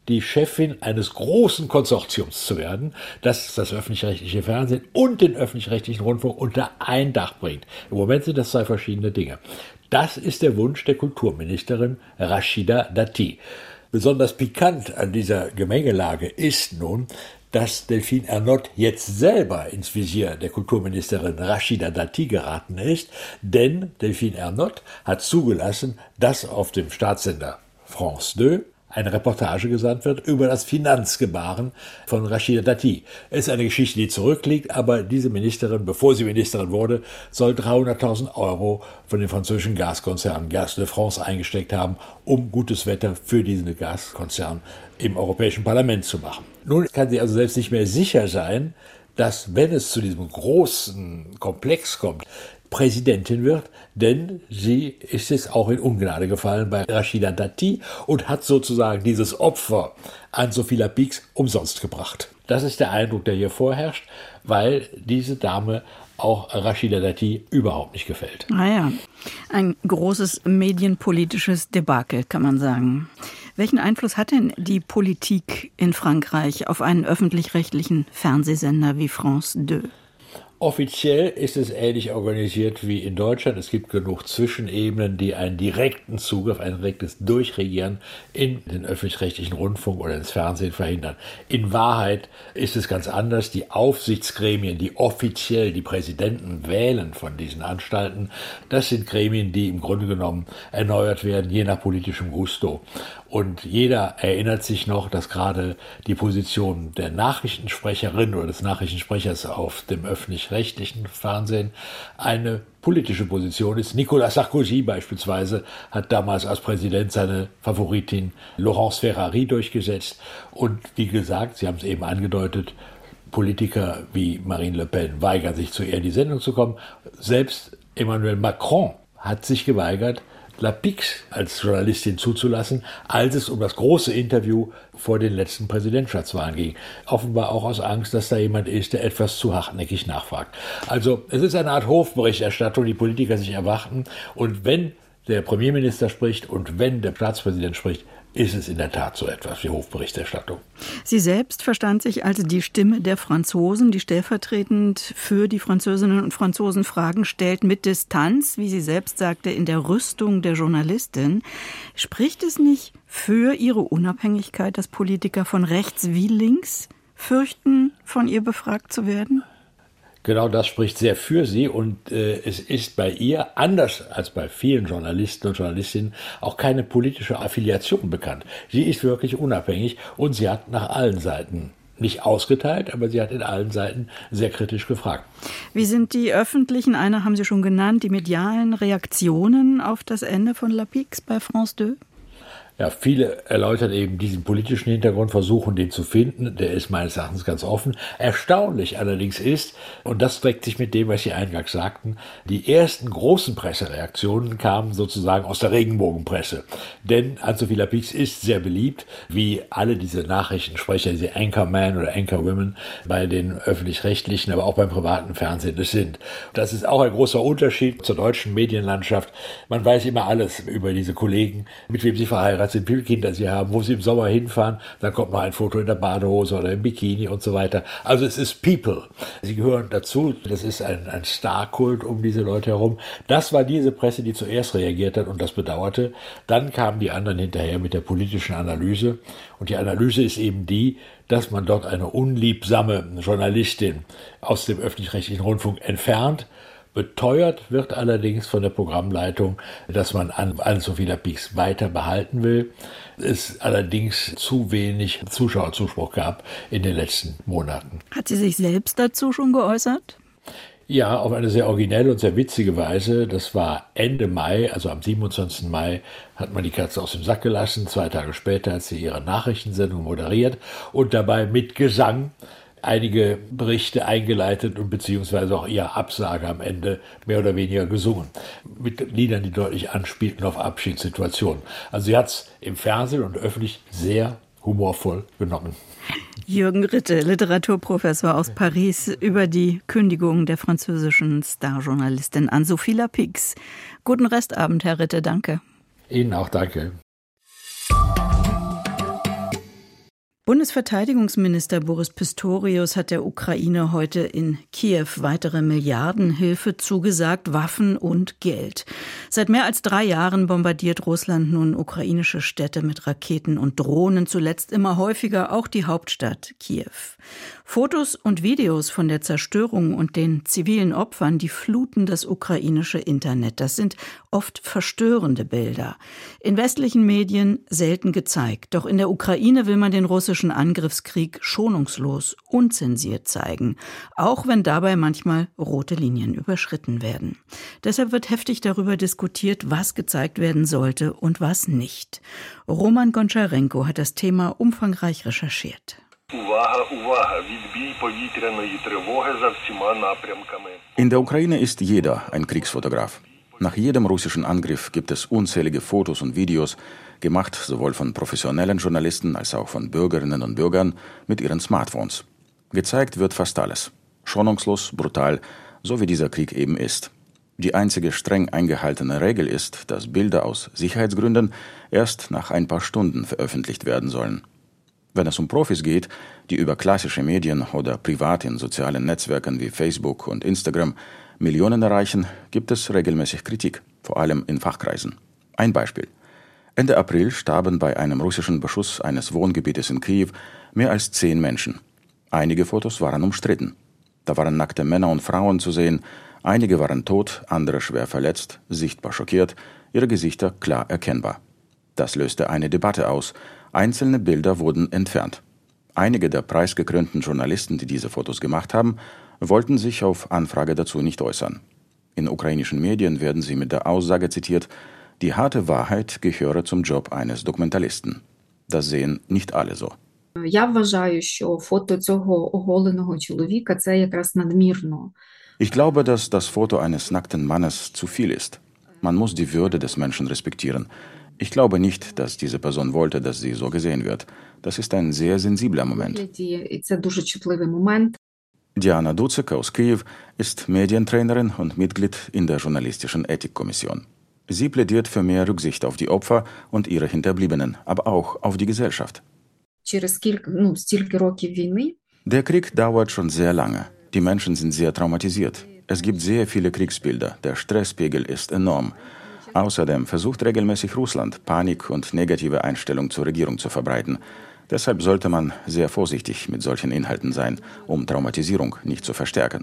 die Chefin eines großen Konsortiums zu werden, das das öffentlich-rechtliche Fernsehen und den öffentlich-rechtlichen Rundfunk unter ein Dach bringt. Im Moment sind das zwei verschiedene Dinge. Das ist der Wunsch der Kulturministerin Rachida Dati. Besonders pikant an dieser Gemengelage ist nun, dass Delphine Ernotte jetzt selber ins Visier der Kulturministerin Rachida Dati geraten ist, denn Delphine Ernotte hat zugelassen, dass auf dem Staatssender France 2 eine Reportage gesandt wird über das Finanzgebaren von Rachida Dati. Es ist eine Geschichte, die zurückliegt, aber diese Ministerin, bevor sie Ministerin wurde, soll 300.000 € von dem französischen Gaskonzern Gaz de France eingesteckt haben, um gutes Wetter für diesen Gaskonzern im Europäischen Parlament zu machen. Nun kann sie also selbst nicht mehr sicher sein, dass, wenn es zu diesem großen Komplex kommt, Präsidentin wird, denn sie ist es auch in Ungnade gefallen bei Rachida Dati und hat sozusagen dieses Opfer an Sophie Lapix umsonst gebracht. Das ist der Eindruck, der hier vorherrscht, weil diese Dame auch Rachida Dati überhaupt nicht gefällt. Ja, ein großes medienpolitisches Debakel, kann man sagen. Welchen Einfluss hat denn die Politik in Frankreich auf einen öffentlich-rechtlichen Fernsehsender wie France 2? Offiziell ist es ähnlich organisiert wie in Deutschland. Es gibt genug Zwischenebenen, die einen direkten Zugriff, ein direktes Durchregieren in den öffentlich-rechtlichen Rundfunk oder ins Fernsehen verhindern. In Wahrheit ist es ganz anders. Die Aufsichtsgremien, die offiziell die Präsidenten wählen von diesen Anstalten, das sind Gremien, die im Grunde genommen erneuert werden, je nach politischem Gusto. Und jeder erinnert sich noch, dass gerade die Position der Nachrichtensprecherin oder des Nachrichtensprechers auf dem öffentlich-rechtlichen Fernsehen eine politische Position ist. Nicolas Sarkozy beispielsweise hat damals als Präsident seine Favoritin Laurence Ferrari durchgesetzt. Und wie gesagt, Sie haben es eben angedeutet, Politiker wie Marine Le Pen weigern sich zu ihr in die Sendung zu kommen. Selbst Emmanuel Macron hat sich geweigert, Lapix als Journalistin zuzulassen, als es um das große Interview vor den letzten Präsidentschaftswahlen ging. Offenbar auch aus Angst, dass da jemand ist, der etwas zu hartnäckig nachfragt. Also es ist eine Art Hofberichterstattung, die Politiker sich erwarten. Und wenn der Premierminister spricht und wenn der Staatspräsident spricht, ist es in der Tat so etwas wie Hofberichterstattung. Sie selbst verstand sich als die Stimme der Franzosen, die stellvertretend für die Französinnen und Franzosen Fragen stellt, mit Distanz, wie sie selbst sagte, in der Rüstung der Journalistin. Spricht es nicht für ihre Unabhängigkeit, dass Politiker von rechts wie links fürchten, von ihr befragt zu werden? Genau das spricht sehr für sie und es ist bei ihr, anders als bei vielen Journalisten und Journalistinnen, auch keine politische Affiliation bekannt. Sie ist wirklich unabhängig und sie hat nach allen Seiten nicht ausgeteilt, aber sie hat in allen Seiten sehr kritisch gefragt. Wie sind die öffentlichen, eine haben Sie schon genannt, die medialen Reaktionen auf das Ende von Lapix bei France 2? Ja, viele erläutern eben diesen politischen Hintergrund, versuchen den zu finden. Der ist meines Erachtens ganz offen. Erstaunlich allerdings ist, und das deckt sich mit dem, was Sie eingangs sagten, die ersten großen Pressereaktionen kamen sozusagen aus der Regenbogenpresse. Denn Anne-Sophie Lapix ist sehr beliebt, wie alle diese Nachrichtensprecher, diese Anchormen oder Anchorwomen bei den öffentlich-rechtlichen, aber auch beim privaten Fernsehen das sind. Das ist auch ein großer Unterschied zur deutschen Medienlandschaft. Man weiß immer alles über diese Kollegen, mit wem sie verheiratet sind, wie viele Kinder sie haben, wo sie im Sommer hinfahren, dann kommt mal ein Foto in der Badehose oder im Bikini und so weiter. Also es ist People. Sie gehören dazu. Das ist ein Starkult um diese Leute herum. Das war diese Presse, die zuerst reagiert hat und das bedauerte. Dann kamen die anderen hinterher mit der politischen Analyse. Und die Analyse ist eben die, dass man dort eine unliebsame Journalistin aus dem öffentlich-rechtlichen Rundfunk entfernt. Beteuert wird allerdings von der Programmleitung, dass man Anne-Sophie Lapix weiter behalten will. Es allerdings zu wenig Zuschauerzuspruch gab in den letzten Monaten. Hat sie sich selbst dazu schon geäußert? Ja, auf eine sehr originelle und sehr witzige Weise. Das war Ende Mai, also am 27. Mai, hat man die Katze aus dem Sack gelassen. 2 Tage später hat sie ihre Nachrichtensendung moderiert und dabei mit Gesang einige Berichte eingeleitet und beziehungsweise auch ihre Absage am Ende mehr oder weniger gesungen. Mit Liedern, die deutlich anspielten auf Abschiedssituationen. Also sie hat es im Fernsehen und öffentlich sehr humorvoll genommen. Jürgen Ritte, Literaturprofessor aus Paris, über die Kündigung der französischen Starjournalistin Anne-Sophie Lapix. Guten Restabend, Herr Ritte, danke. Ihnen auch danke. Bundesverteidigungsminister Boris Pistorius hat der Ukraine heute in Kiew weitere Milliardenhilfe zugesagt, Waffen und Geld. Seit mehr als 3 Jahren bombardiert Russland nun ukrainische Städte mit Raketen und Drohnen, zuletzt immer häufiger auch die Hauptstadt Kiew. Fotos und Videos von der Zerstörung und den zivilen Opfern, die fluten das ukrainische Internet. Das sind oft verstörende Bilder. In westlichen Medien selten gezeigt. Doch in der Ukraine will man den russischen Angriffskrieg schonungslos, unzensiert zeigen. Auch wenn dabei manchmal rote Linien überschritten werden. Deshalb wird heftig darüber diskutiert, was gezeigt werden sollte und was nicht. Roman Goncharenko hat das Thema umfangreich recherchiert. In der Ukraine ist jeder ein Kriegsfotograf. Nach jedem russischen Angriff gibt es unzählige Fotos und Videos, gemacht sowohl von professionellen Journalisten als auch von Bürgerinnen und Bürgern mit ihren Smartphones. Gezeigt wird fast alles. Schonungslos, brutal, so wie dieser Krieg eben ist. Die einzige streng eingehaltene Regel ist, dass Bilder aus Sicherheitsgründen erst nach ein paar Stunden veröffentlicht werden sollen. Wenn es um Profis geht, die über klassische Medien oder privat in sozialen Netzwerken wie Facebook und Instagram Millionen erreichen, gibt es regelmäßig Kritik, vor allem in Fachkreisen. Ein Beispiel. Ende April starben bei einem russischen Beschuss eines Wohngebietes in Kiew mehr als 10 Menschen. Einige Fotos waren umstritten. Da waren nackte Männer und Frauen zu sehen, einige waren tot, andere schwer verletzt, sichtbar schockiert, ihre Gesichter klar erkennbar. Das löste eine Debatte aus. Einzelne Bilder wurden entfernt. Einige der preisgekrönten Journalisten, die diese Fotos gemacht haben, wollten sich auf Anfrage dazu nicht äußern. In ukrainischen Medien werden sie mit der Aussage zitiert, die harte Wahrheit gehöre zum Job eines Dokumentalisten. Das sehen nicht alle so. Ich glaube, dass das Foto eines nackten Mannes zu viel ist. Man muss die Würde des Menschen respektieren. Ich glaube nicht, dass diese Person wollte, dass sie so gesehen wird. Das ist ein sehr sensibler Moment. Diana Ducek aus Kiew ist Medientrainerin und Mitglied in der journalistischen Ethikkommission. Sie plädiert für mehr Rücksicht auf die Opfer und ihre Hinterbliebenen, aber auch auf die Gesellschaft. Der Krieg dauert schon sehr lange. Die Menschen sind sehr traumatisiert. Es gibt sehr viele Kriegsbilder. Der Stresspegel ist enorm. Außerdem versucht regelmäßig Russland, Panik und negative Einstellung zur Regierung zu verbreiten. Deshalb sollte man sehr vorsichtig mit solchen Inhalten sein, um Traumatisierung nicht zu verstärken.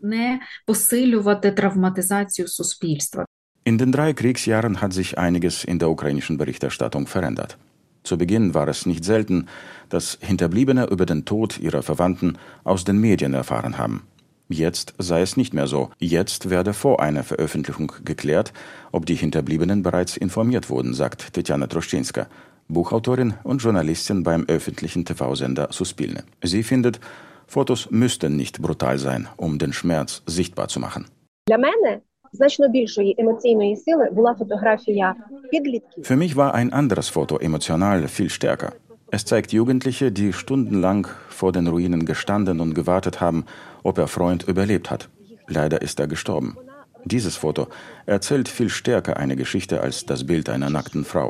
In den 3 Kriegsjahren hat sich einiges in der ukrainischen Berichterstattung verändert. Zu Beginn war es nicht selten, dass Hinterbliebene über den Tod ihrer Verwandten aus den Medien erfahren haben. Jetzt sei es nicht mehr so. Jetzt werde vor einer Veröffentlichung geklärt, ob die Hinterbliebenen bereits informiert wurden, sagt Tetjana Troszczynska, Buchautorin und Journalistin beim öffentlichen TV-Sender Suspilne. Sie findet, Fotos müssten nicht brutal sein, um den Schmerz sichtbar zu machen. Für mich war ein anderes Foto emotional viel stärker. Es zeigt Jugendliche, die stundenlang vor den Ruinen gestanden und gewartet haben, ob ihr Freund überlebt hat. Leider ist er gestorben. Dieses Foto erzählt viel stärker eine Geschichte als das Bild einer nackten Frau.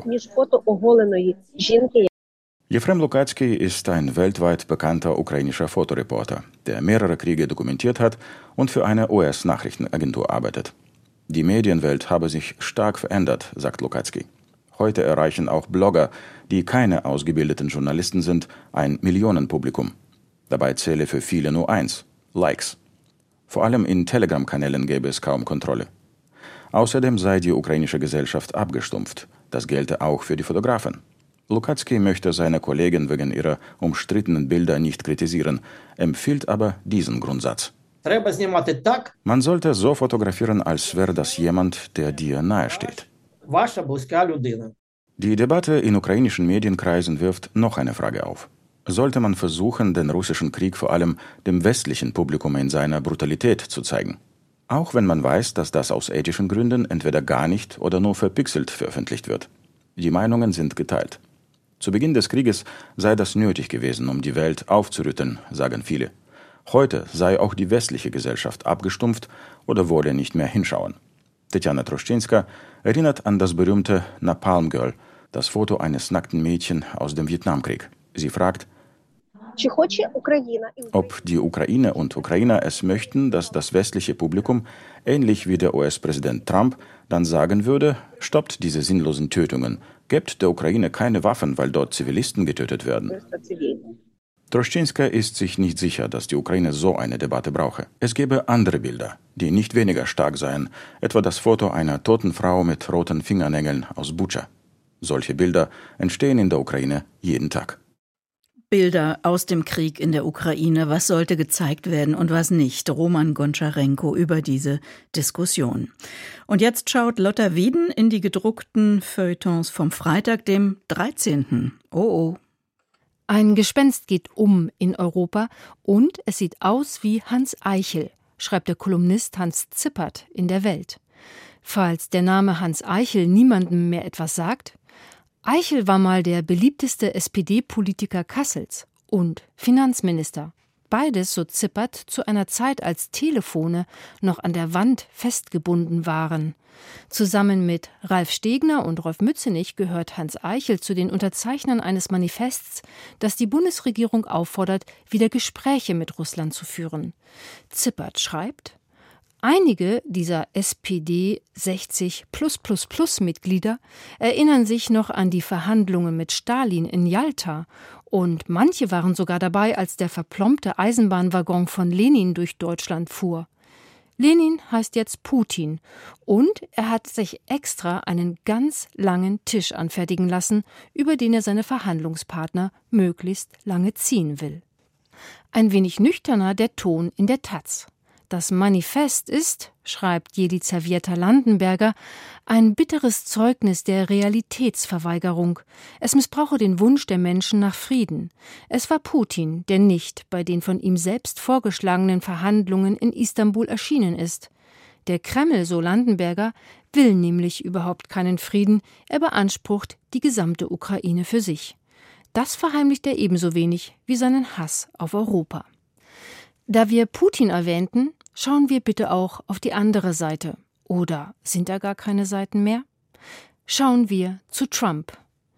Jefrem Lukacki ist ein weltweit bekannter ukrainischer Fotoreporter, der mehrere Kriege dokumentiert hat und für eine US-Nachrichtenagentur arbeitet. Die Medienwelt habe sich stark verändert, sagt Lukacki. Heute erreichen auch Blogger, die keine ausgebildeten Journalisten sind, ein Millionenpublikum. Dabei zähle für viele nur eins: Likes. Vor allem in Telegram-Kanälen gäbe es kaum Kontrolle. Außerdem sei die ukrainische Gesellschaft abgestumpft. Das gelte auch für die Fotografen. Lukacki möchte seine Kollegen wegen ihrer umstrittenen Bilder nicht kritisieren, empfiehlt aber diesen Grundsatz. Man sollte so fotografieren, als wäre das jemand, der dir nahesteht. Die Debatte in ukrainischen Medienkreisen wirft noch eine Frage auf. Sollte man versuchen, den russischen Krieg vor allem dem westlichen Publikum in seiner Brutalität zu zeigen? Auch wenn man weiß, dass das aus ethischen Gründen entweder gar nicht oder nur verpixelt veröffentlicht wird. Die Meinungen sind geteilt. Zu Beginn des Krieges sei das nötig gewesen, um die Welt aufzurütteln, sagen viele. Heute sei auch die westliche Gesellschaft abgestumpft oder wolle nicht mehr hinschauen. Tetjana Troszczynska erinnert an das berühmte Napalm Girl, das Foto eines nackten Mädchens aus dem Vietnamkrieg. Sie fragt: Ob die Ukraine und Ukrainer es möchten, dass das westliche Publikum, ähnlich wie der US-Präsident Trump, dann sagen würde, stoppt diese sinnlosen Tötungen, gebt der Ukraine keine Waffen, weil dort Zivilisten getötet werden. Troszczynska ist sich nicht sicher, dass die Ukraine so eine Debatte brauche. Es gäbe andere Bilder, die nicht weniger stark seien, etwa das Foto einer toten Frau mit roten Fingernägeln aus Butscha. Solche Bilder entstehen in der Ukraine jeden Tag. Bilder aus dem Krieg in der Ukraine, was sollte gezeigt werden und was nicht. Roman Goncharenko über diese Diskussion. Und jetzt schaut Lotta Wieden in die gedruckten Feuilletons vom Freitag, dem 13. Oh. Ein Gespenst geht um in Europa und es sieht aus wie Hans Eichel, schreibt der Kolumnist Hans Zippert in der Welt. Falls der Name Hans Eichel niemandem mehr etwas sagt: Eichel war mal der beliebteste SPD-Politiker Kassels und Finanzminister. Beides, so Zippert, zu einer Zeit, als Telefone noch an der Wand festgebunden waren. Zusammen mit Ralf Stegner und Rolf Mützenich gehört Hans Eichel zu den Unterzeichnern eines Manifests, das die Bundesregierung auffordert, wieder Gespräche mit Russland zu führen. Zippert schreibt: Einige dieser SPD-60+++-Mitglieder erinnern sich noch an die Verhandlungen mit Stalin in Jalta und manche waren sogar dabei, als der verplombte Eisenbahnwaggon von Lenin durch Deutschland fuhr. Lenin heißt jetzt Putin und er hat sich extra einen ganz langen Tisch anfertigen lassen, über den er seine Verhandlungspartner möglichst lange ziehen will. Ein wenig nüchterner der Ton in der Taz. Das Manifest ist, schreibt Jelizaveta Landenberger, ein bitteres Zeugnis der Realitätsverweigerung. Es missbrauche den Wunsch der Menschen nach Frieden. Es war Putin, der nicht bei den von ihm selbst vorgeschlagenen Verhandlungen in Istanbul erschienen ist. Der Kreml, so Landenberger, will nämlich überhaupt keinen Frieden, er beansprucht die gesamte Ukraine für sich. Das verheimlicht er ebenso wenig wie seinen Hass auf Europa. Da wir Putin erwähnten, schauen wir bitte auch auf die andere Seite. Oder sind da gar keine Seiten mehr? Schauen wir zu Trump.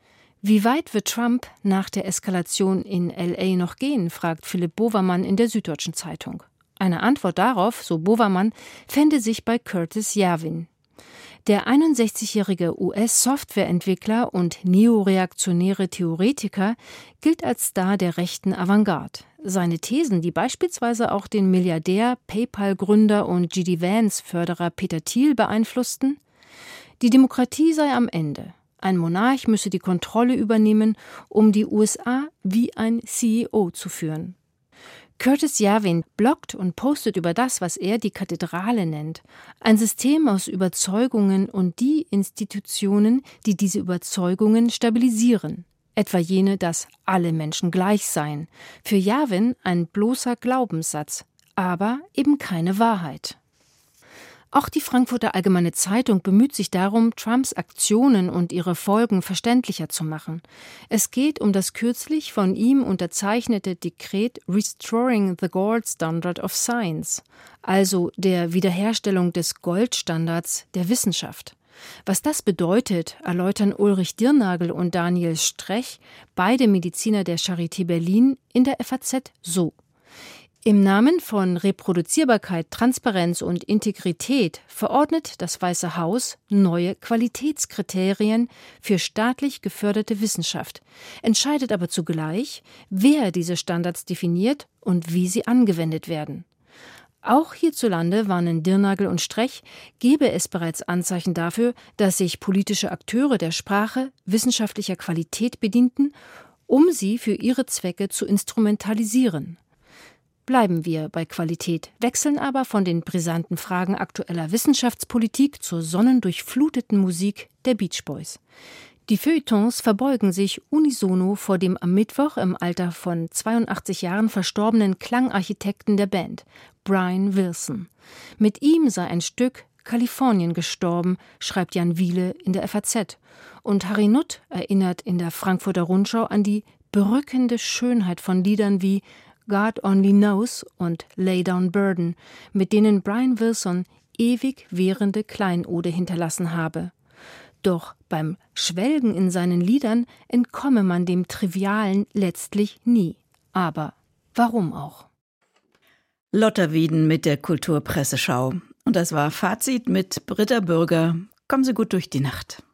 Wie weit wird Trump nach der Eskalation in L.A. noch gehen, fragt Philipp Bovermann in der Süddeutschen Zeitung. Eine Antwort darauf, so Bovermann, fände sich bei Curtis Yarvin. Der 61-jährige US-Softwareentwickler und neoreaktionäre Theoretiker gilt als Star der rechten Avantgarde. Seine Thesen, die beispielsweise auch den Milliardär, PayPal-Gründer und G.D. Vance-Förderer Peter Thiel beeinflussten: Die Demokratie sei am Ende. Ein Monarch müsse die Kontrolle übernehmen, um die USA wie ein CEO zu führen. Curtis Yarvin bloggt und postet über das, was er die Kathedrale nennt. Ein System aus Überzeugungen und die Institutionen, die diese Überzeugungen stabilisieren. Etwa jene, dass alle Menschen gleich seien. Für Yarvin ein bloßer Glaubenssatz, aber eben keine Wahrheit. Auch die Frankfurter Allgemeine Zeitung bemüht sich darum, Trumps Aktionen und ihre Folgen verständlicher zu machen. Es geht um das kürzlich von ihm unterzeichnete Dekret Restoring the Gold Standard of Science, also der Wiederherstellung des Goldstandards der Wissenschaft. Was das bedeutet, erläutern Ulrich Dirnagel und Daniel Strech, beide Mediziner der Charité Berlin, in der FAZ so: Im Namen von Reproduzierbarkeit, Transparenz und Integrität verordnet das Weiße Haus neue Qualitätskriterien für staatlich geförderte Wissenschaft, entscheidet aber zugleich, wer diese Standards definiert und wie sie angewendet werden. Auch hierzulande, warnen Dirnagel und Strech, gebe es bereits Anzeichen dafür, dass sich politische Akteure der Sprache wissenschaftlicher Qualität bedienten, um sie für ihre Zwecke zu instrumentalisieren. Bleiben wir bei Qualität, wechseln aber von den brisanten Fragen aktueller Wissenschaftspolitik zur sonnendurchfluteten Musik der Beach Boys. Die Feuilletons verbeugen sich unisono vor dem am Mittwoch im Alter von 82 Jahren verstorbenen Klangarchitekten der Band, Brian Wilson. Mit ihm sei ein Stück Kalifornien gestorben, schreibt Jan Wiele in der FAZ. Und Harry Nutt erinnert in der Frankfurter Rundschau an die berückende Schönheit von Liedern wie God Only Knows und Lay Down Burden, mit denen Brian Wilson ewig währende Kleinode hinterlassen habe. Doch beim Schwelgen in seinen Liedern entkomme man dem Trivialen letztlich nie. Aber warum auch? Lotta Wieden mit der Kulturpresseschau. Und das war Fazit mit Britta Bürger. Kommen Sie gut durch die Nacht.